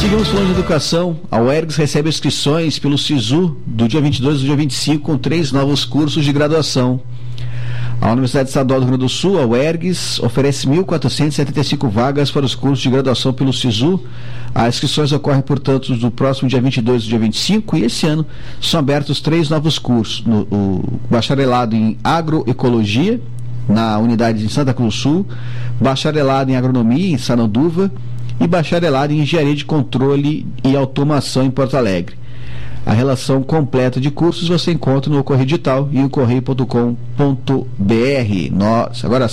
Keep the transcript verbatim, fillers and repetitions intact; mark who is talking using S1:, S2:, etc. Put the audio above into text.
S1: Seguimos falando de educação. A UERGS recebe inscrições pelo SISU do dia vinte e dois ao dia vinte e cinco com três novos cursos de graduação. A Universidade Estadual do Rio Grande do Sul, a UERGS, oferece mil quatrocentas e setenta e cinco vagas para os cursos de graduação pelo SISU. As inscrições ocorrem, portanto, do próximo dia vinte e dois ao dia vinte e cinco, e esse ano são abertos três novos cursos. No, o bacharelado em agroecologia, na unidade de Santa Cruz do Sul, bacharelado em agronomia em Sananduva e bacharelado em engenharia de controle e automação em Porto Alegre. A relação completa de cursos você encontra no Correio Digital e o correio ponto com ponto br. Nós, agora